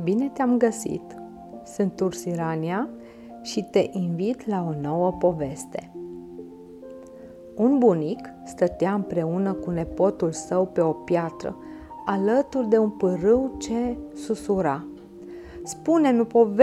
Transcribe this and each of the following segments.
Bine te-am găsit! Sunt Ursirania și te invit la o nouă poveste. Un bunic stătea împreună cu nepotul său pe o piatră, alături de un pârâu ce susura. Spune-mi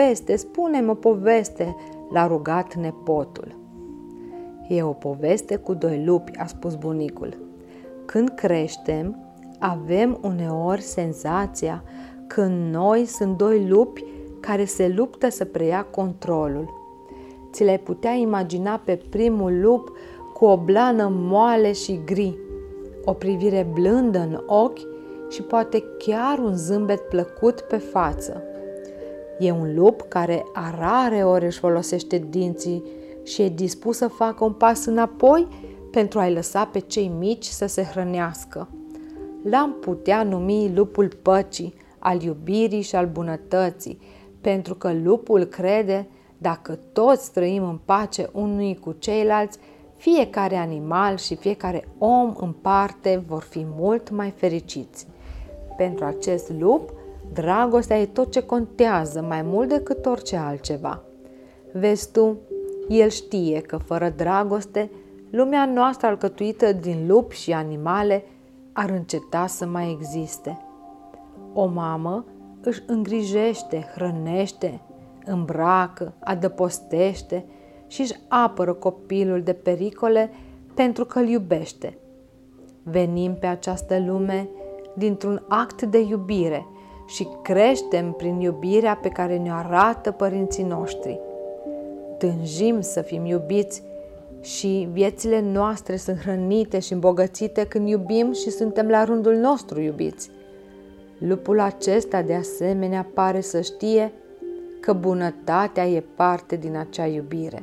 o poveste, l-a rugat nepotul. E o poveste cu doi lupi, a spus bunicul. Când creștem, avem uneori senzația că în noi sunt doi lupi care se luptă să preia controlul. Ți le-ai putea imagina pe primul lup cu o blană moale și gri, o privire blândă în ochi și poate chiar un zâmbet plăcut pe față. E un lup care a rare ori își folosește dinții și e dispus să facă un pas înapoi pentru a-i lăsa pe cei mici să se hrănească. L-am putea numi lupul păcii, al iubirii și al bunătății, pentru că lupul crede, dacă toți trăim în pace unii cu ceilalți, fiecare animal și fiecare om în parte vor fi mult mai fericiți. Pentru acest lup, dragostea e tot ce contează, mai mult decât orice altceva. Vezi tu, el știe că fără dragoste, lumea noastră alcătuită din lupi și animale ar înceta să mai existe. O mamă își îngrijește, hrănește, îmbracă, adăpostește și își apără copilul de pericole pentru că îl iubește. Venim pe această lume dintr-un act de iubire și creștem prin iubirea pe care ne-o arată părinții noștri. Tânjim să fim iubiți și viețile noastre sunt hrănite și îmbogățite când iubim și suntem la rândul nostru iubiți. Lupul acesta, de asemenea, pare să știe că bunătatea e parte din acea iubire.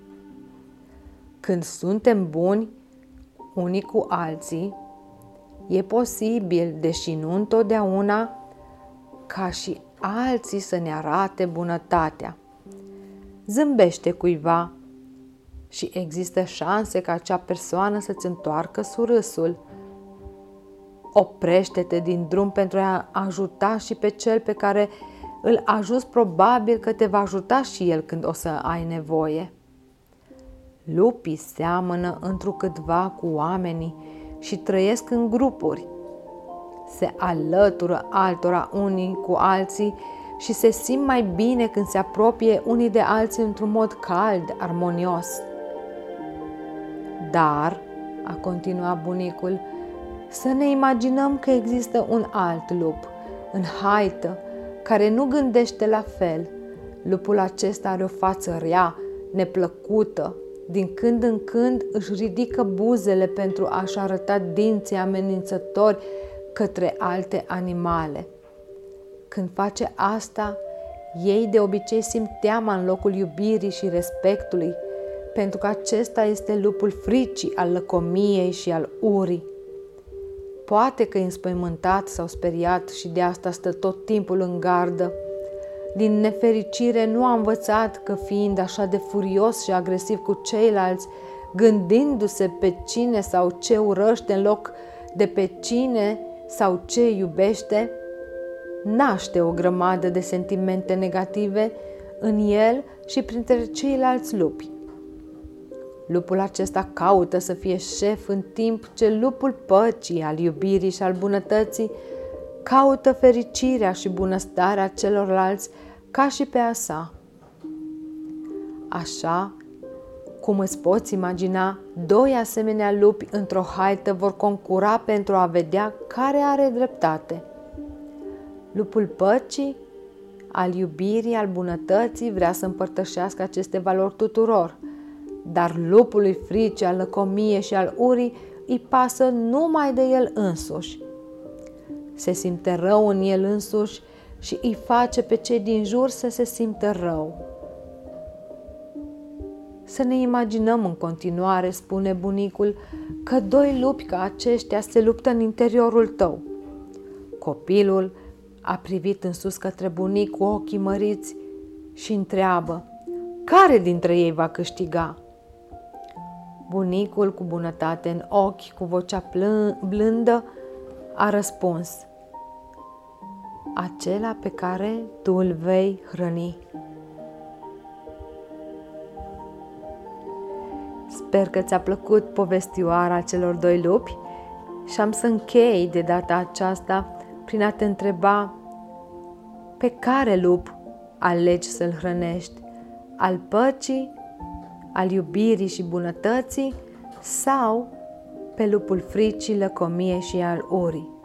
Când suntem buni unii cu alții, e posibil, deși nu întotdeauna, ca și alții să ne arate bunătatea. Zâmbește cuiva și există șanse ca acea persoană să-ți întoarcă surâsul. Oprește-te din drum pentru a ajuta și pe cel pe care îl ajuți, probabil că te va ajuta și el când o să ai nevoie. Lupii seamănă întrucâtva cu oamenii și trăiesc în grupuri. Se alătură altora unii cu alții și se simt mai bine când se apropie unii de alții într-un mod cald, armonios. Dar, a continuat bunicul, să ne imaginăm că există un alt lup, în haită, care nu gândește la fel. Lupul acesta are o față rea, neplăcută. Din când în când își ridică buzele pentru a-și arăta dinții amenințători către alte animale. Când face asta, ei de obicei simt teama în locul iubirii și respectului, pentru că acesta este lupul fricii, al lăcomiei și al urii. Poate că e înspăimântat sau speriat și de asta stă tot timpul în gardă. Din nefericire nu a învățat că, fiind așa de furios și agresiv cu ceilalți, gândindu-se pe cine sau ce urăște în loc de pe cine sau ce iubește, naște o grămadă de sentimente negative în el și printre ceilalți lupi. Lupul acesta caută să fie șef, în timp ce lupul păcii, al iubirii și al bunătății caută fericirea și bunăstarea celorlalți ca și pe a sa. Așa cum îți poți imagina, doi asemenea lupi într-o haită vor concura pentru a vedea care are dreptate. Lupul păcii, al iubirii, al bunătății vrea să împărtășească aceste valori tuturor, dar lupului fricii, al lăcomiei și al urii îi pasă numai de el însuși. Se simte rău în el însuși și îi face pe cei din jur să se simtă rău. Să ne imaginăm în continuare, spune bunicul, că doi lupi ca aceștia se luptă în interiorul tău. Copilul a privit în sus către bunic cu ochii măriți și întreabă: care dintre ei va câștiga? Bunicul, cu bunătate în ochi, cu vocea blândă, a răspuns: acela pe care tu îl vei hrăni. Sper că ți-a plăcut povestioara celor doi lupi și am să închei de data aceasta prin a te întreba: pe care lup alegi să-l hrănești? Al păcii, al iubirii și bunătății sau pe lupul fricii, lăcomiei și al urii?